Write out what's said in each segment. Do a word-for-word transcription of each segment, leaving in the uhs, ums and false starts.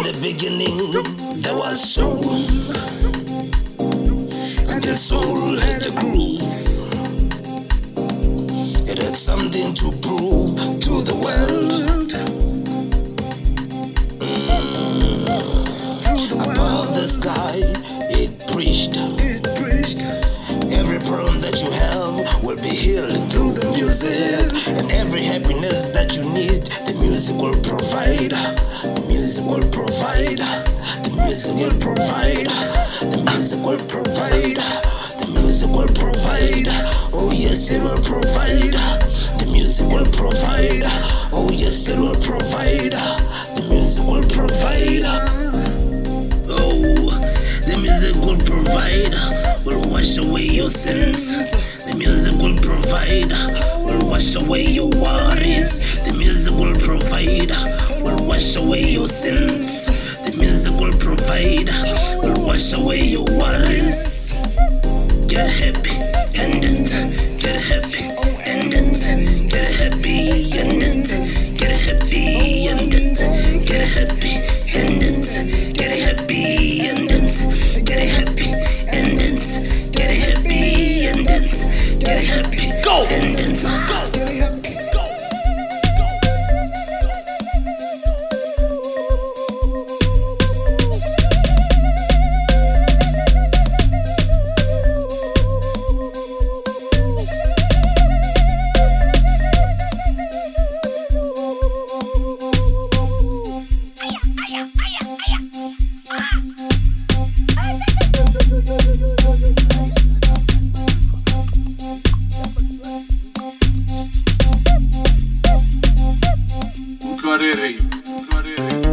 In the beginning, there was soul, and the soul had a groove. It had something to prove to the world. Mm. Above the sky, it preached. It preached. Every problem that you have will be healed through the music, and every happiness that you need, the music will provide. The music will provide. The music will provide. The music will provide. The music will provide. Oh yes, it will provide. The music will provide. Oh yes, it will provide. The music will provide. Oh, the music will provide. Will wash away your sins. The music will provide. Will wash away your worries. The music will provide. Will wash away your sins. The music will provide. Will wash away your worries. Get happy, and it. Get happy, and it. Get happy, and it. Get happy, and it. Get happy, and it. Get happy, and it. Get happy, and it. Get happy, and it. Get happy, go, and it. Go, get happy, go. Clarere, clarere.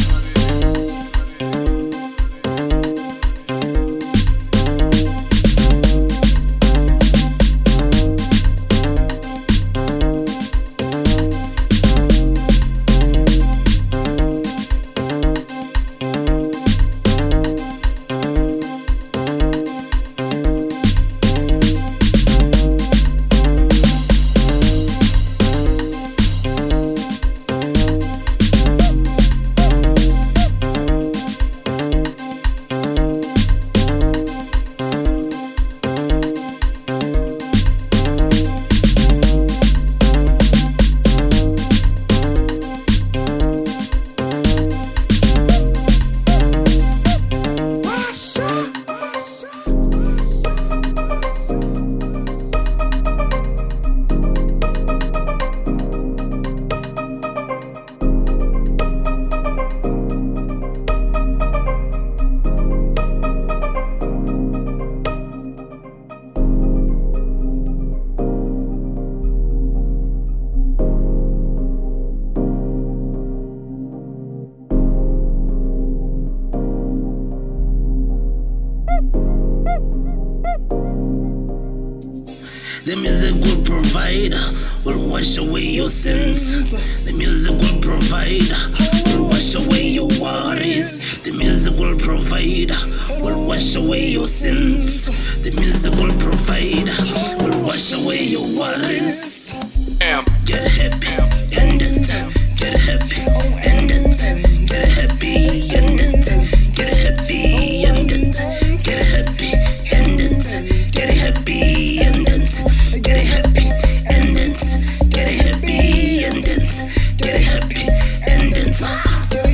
The music will provide, will wash away your sins. The music will provide, will wash away your worries. The music will provide, will wash away your sins. The music will provide, will wash away your worries. Get happy, and it. Get happy, and it. Get happy, and it. Get happy, and it. Get happy, and it. Get happy, and it. Get happy, and it. Get happy, and it. Get happy, and it.